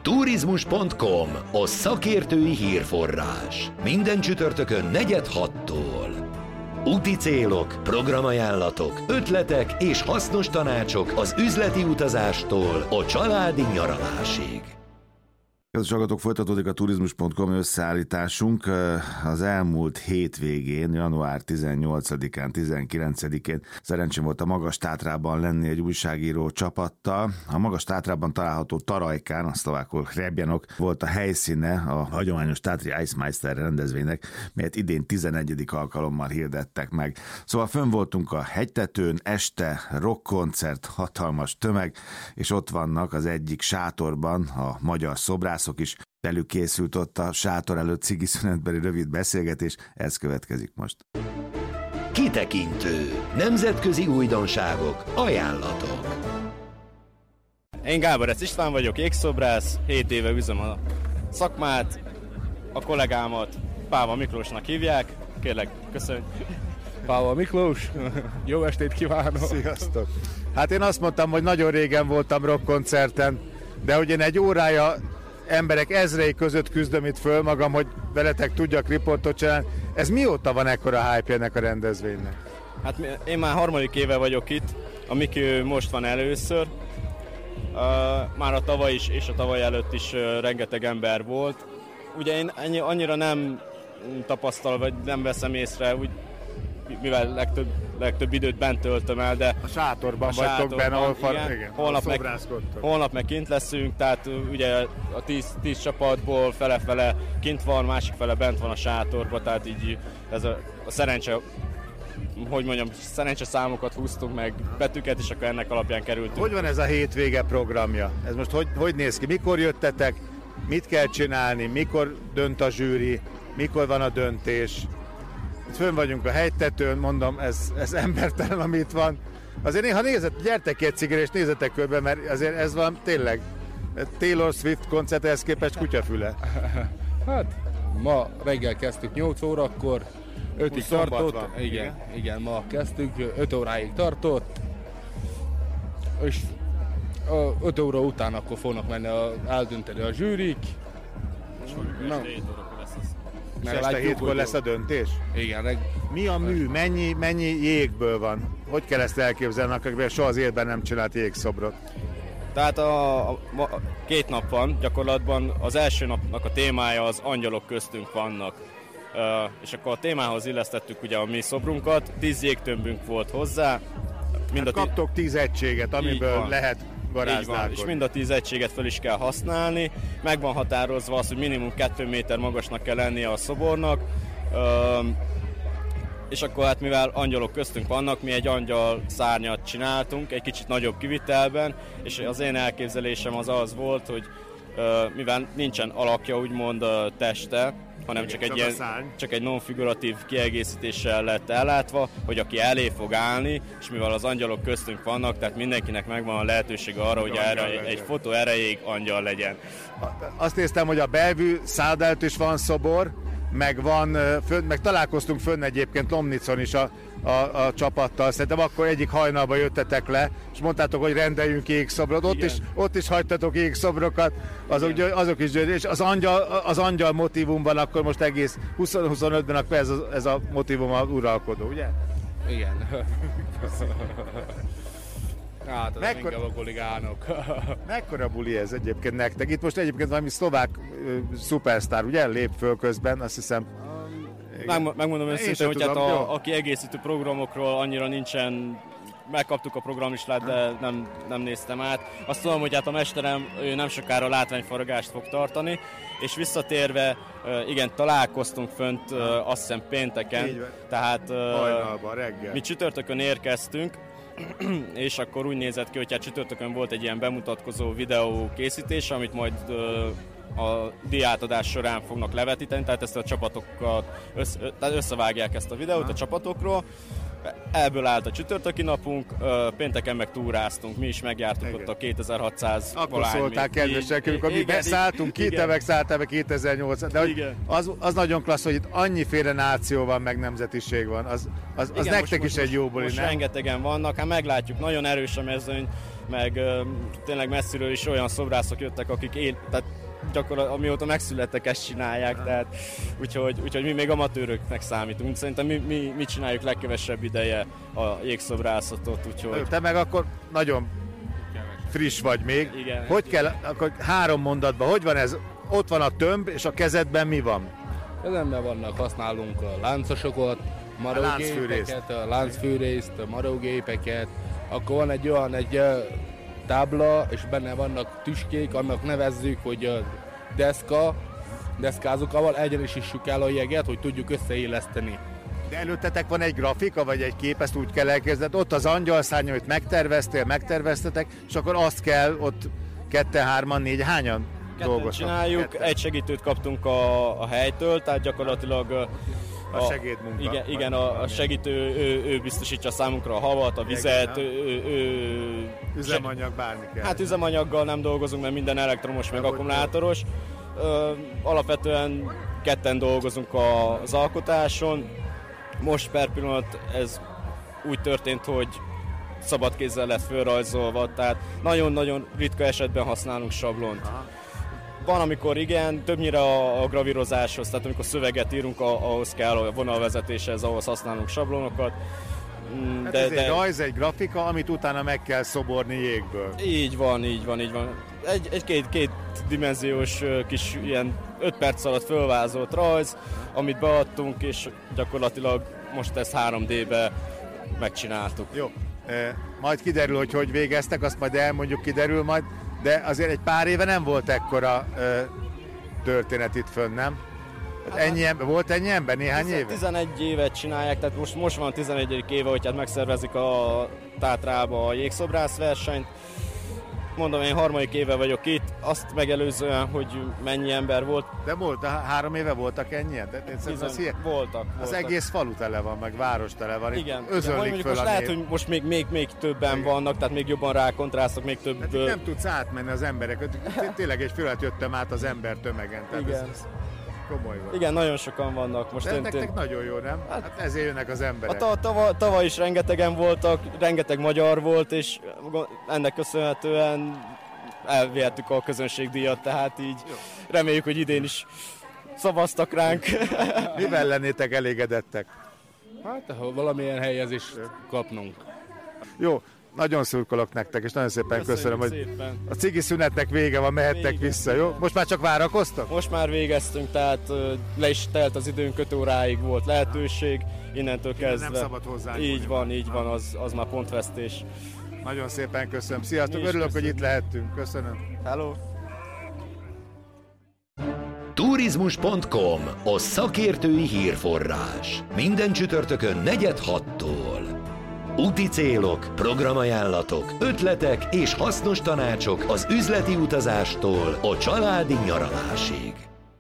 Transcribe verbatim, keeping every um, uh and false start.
Turizmus pont com, a szakértői hírforrás. Minden csütörtökön negyed hattól. Úti célok, programajánlatok, ötletek és hasznos tanácsok az üzleti utazástól a családi nyaralásig. Kedves hallgatók, folytatódik a Turizmus pont com összeállításunk. Az elmúlt hétvégén, január tizennyolcadikán, tizenkilencedikén szerencsém volt a Magas-Tátrában lenni egy újságíró csapattal. A Magas-Tátrában található Tarajkán, a szlovákul Hrebjanok volt a helyszíne a hagyományos tátri Icemeister rendezvénynek, melyet idén tizenegyedik alkalommal hirdettek meg. Szóval fönn voltunk a hegytetőn, este rockkoncert, hatalmas tömeg, és ott vannak az egyik sátorban a magyar szobrász is. Velük készült ott a sátor előtt cigiszünetbeli rövid beszélgetés, ez következik most. Kitekintő. Nemzetközi újdonságok, ajánlatok. Én Gáborec István vagyok, jégszobrász, hét éve üzem a szakmát, a kollégámat Páva Miklósnak hívják, kérlek, köszönj. Páva Miklós, jó estét kívánok! Sziasztok! Hát én azt mondtam, hogy nagyon régen voltam rockkoncerten, de hogy én egy órája emberek ezrei között küzdöm itt föl magam, hogy veletek tudjak riportot csinálni. Ez mióta van ekkora hype ennek a rendezvénynek? Hát én már harmadik éve vagyok itt, a Miki most van először. Uh, már a tavaly is és a tavaly előtt is uh, rengeteg ember volt. Ugye én ennyi, annyira nem tapasztalom, vagy nem veszem észre, úgy, mivel legtöbb, legtöbb időt bent töltöm el, de a sátorban a vagytok sátorban, benne, ahol far, igen, igen, holnap, meg, holnap meg kint leszünk, tehát ugye a tíz, tíz csapatból fele-fele kint van, másik fele bent van a sátorban, tehát így ez a, a szerencse, hogy mondjam, szerencse számokat húztunk meg, betűket, és akkor ennek alapján kerültünk. Hogy van ez a hétvége programja? Ez most hogy, hogy néz ki? Mikor jöttetek? Mit kell csinálni? Mikor dönt a zsűri? Mikor van a döntés? Itt fönn vagyunk a hegytetőn, mondom, ez, ez embertelen, ami itt van. Azért néha nézett, gyertek ki egy cigára, és nézzetek körbe, mert azért ez van tényleg Taylor Swift koncerthez képest kutyafüle. Hát, ma reggel kezdtük nyolc órakor, ötig tartott. Igen, igen, igen, ma kezdtük, öt óráig tartott. És öt óra után akkor fognak menni a, eldönteni a zsűrik. Na. És este hétkor lesz a döntés? Igen. Reg... Mi a mű? Mennyi, mennyi jégből van? Hogy kell ezt elképzelni, akivel soha az életben nem csinált jégszobrot? Tehát a, a, a két nap van, gyakorlatban az első napnak a témája az angyalok köztünk vannak. Uh, és akkor a témához illesztettük ugye a mi szobrunkat, tíz jégtömbünk volt hozzá. Mind hát a tí... kaptok tíz egységet, amiből lehet garázdálkodni. És mind a tíz egységet fel is kell használni. Meg van határozva az, hogy minimum kettő méter magasnak kell lennie a szobornak. Uh, és akkor hát mivel angyalok köztünk vannak, mi egy angyal szárnyat csináltunk, egy kicsit nagyobb kivitelben, és az én elképzelésem az az volt, hogy uh, mivel nincsen alakja, úgymond uh, teste, hanem igen, csak, egy ilyen, csak egy non-figuratív kiegészítéssel lett ellátva, hogy aki elé fog állni, és mivel az angyalok köztünk vannak, tehát mindenkinek megvan a lehetősége arra, hogy erre, egy fotó erejéig angyal legyen. Azt néztem, hogy a Bellevue szálloda előtt is van szobor, meg, van, fönn, meg találkoztunk fönn egyébként Lomnicon is a, a, a csapattal. Szerintem akkor egyik hajnalban jöttetek le, és mondtátok, hogy rendeljünk jégszobrot. Ott is, ott is hagytatok jégszobrokat, azok, azok is, és az angyal, az angyal motívumban akkor most egész húsz-huszonötben akkor ez a, ez a motívum a uralkodó, ugye? Igen. Hát, az mekkora, a kollégánok. Mekkora buli ez egyébként nektek? Itt most egyébként valami szlovák uh, szupersztár, ugye? Lép föl közben, azt hiszem. Meg, megmondom őszintén, hogy hát a, a kiegészítő programokról annyira nincsen, megkaptuk a programlistát, de nem, nem néztem át. Azt tudom, hogy hát a mesterem ő nem sokára látványfaragást fog tartani, és visszatérve, igen, találkoztunk fönt, azt hiszem pénteken, tehát hajnalban, reggel. Mi csütörtökön érkeztünk, és akkor úgy nézett ki, hogy hát csütörtökön volt egy ilyen bemutatkozó videó készítés, amit majd a díjátadás során fognak levetíteni, tehát ezt a csapatokkal össze, tehát összevágják ezt a videót a csapatokról. ebből állt a csütörtöki napunk, pénteken meg túráztunk, mi is megjártuk igen. ott a kétezer-hatszáz Akkor szólták kedvesek, amikor mi beszálltunk, két évek szálltál be kétezer-nyolc, de hogy az, az nagyon klassz, hogy itt annyiféle náció van, meg nemzetiség van, az, az, az igen, nektek most, is most, egy jó buli, most nem? rengetegen vannak, hát meglátjuk, nagyon erős a mezőny, meg uh, tényleg messziről is olyan szobrászok jöttek, akik él, tehát gyakorlatilag amióta megszülettek, ezt csinálják, tehát úgyhogy, úgyhogy mi még amatőröknek számítunk. Szerintem mi, mi, mi csináljuk legkevesebb ideje a jégszobrászatot, úgyhogy... Te meg akkor nagyon friss vagy még. Igen. Hogy kell, akkor három mondatban, hogy van ez? Ott van a tömb, és a kezedben mi van? Kezemben vannak, használunk a láncosokat, marógépeket, a láncfűrészt, a marógépeket, akkor van egy olyan, egy tábla, és benne vannak tüskék, annak nevezzük, hogy deszka, deszkázókával egyenesítsük el a jeget, hogy tudjuk összeilleszteni. De előttetek van egy grafika, vagy egy kép, ezt úgy kell elképzelni, ott az angyalszárny, amit megterveztél, megterveztetek, és akkor azt kell ott ketten, hárman, négy, hányan dolgoznak? csináljuk, Ketten. egy segítőt kaptunk a, a helytől, tehát gyakorlatilag a segédmunka. Igen, igen a, a segítő, ő, ő biztosítja számunkra a havat, a vizet, igen, ő, ő, ő, üzemanyag, bármi kell. Hát üzemanyaggal nem dolgozunk, mert minden elektromos, meg akkumulátoros. Ö, alapvetően ketten dolgozunk az alkotáson. Most per pillanat ez úgy történt, hogy szabad kézzel lett fölrajzolva, tehát nagyon-nagyon ritka esetben használunk sablont. Aha. Van, amikor igen, többnyire a, a gravírozáshoz, tehát amikor szöveget írunk, ahhoz kell a vonalvezetéshez, ahhoz használunk sablonokat. De, hát ez de, egy rajz, egy grafika, amit utána meg kell szoborni jégből. Így van, így van, így van. Egy, egy két, két dimenziós kis ilyen öt perc alatt fölvázolt rajz, amit beadtunk, és gyakorlatilag most ezt három dé-be megcsináltuk. Jó, e, majd kiderül, hogy hogy végeztek, azt majd elmondjuk, kiderül majd, de azért egy pár éve nem volt ekkora e, történet itt fönn, nem? Hát ennyi ember, volt ennyi ember néhány éve? tizenegy évet csinálják, tehát most, most van tizenegyedik éve, hogy hát megszervezik a Tátrába a jégszobrász versenyt. Mondom, én harmadik éve vagyok itt, azt megelőzően, hogy mennyi ember volt. De volt, három éve voltak ennyien? De, Bizony, az, voltak, voltak. Az egész falu tele van, meg város tele van. Igen, özönlik igen. föl Most a lehet, név. hogy most még, még, még többen igen. vannak, tehát még jobban rákontráztak, még több... Hát nem tudsz átmenni az emberek. Tényleg egy fölött jöttem át az ember tömegen. Tehát igen. Ez, ez komoly van. Igen, nagyon sokan vannak. Most de nektek nagyon jó, nem? Hát, hát ezért jönnek az emberek. A tavaly tava is rengetegen voltak, rengeteg magyar volt, és ennek köszönhetően elvihettük a közönségdíjat, tehát így jó. Reméljük, hogy idén is szavaztak ránk. Mivel lennétek elégedettek? Hát, ha valamilyen helyezést kapnunk. Jó, nagyon szurkolok nektek, és nagyon szépen köszönöm, hogy szépen. A cigi szünetnek vége van, mehettek vége. vissza, jó? Most már csak várakoztak? Most már végeztünk, tehát le is telt az időnk, öt óráig volt lehetőség, innentől kezdve. Nem szabad hozzá. Így van, így van, az, az már pontvesztés. Nagyon szépen köszönöm. Sziasztok, örülök, köszönöm. hogy itt lehettünk. Köszönöm. Hello. Turizmus pont com, a szakértői hírforrás. Minden csütörtökön negyed hattól. Úti célok, programajánlatok, ötletek és hasznos tanácsok az üzleti utazástól a családi nyaralásig.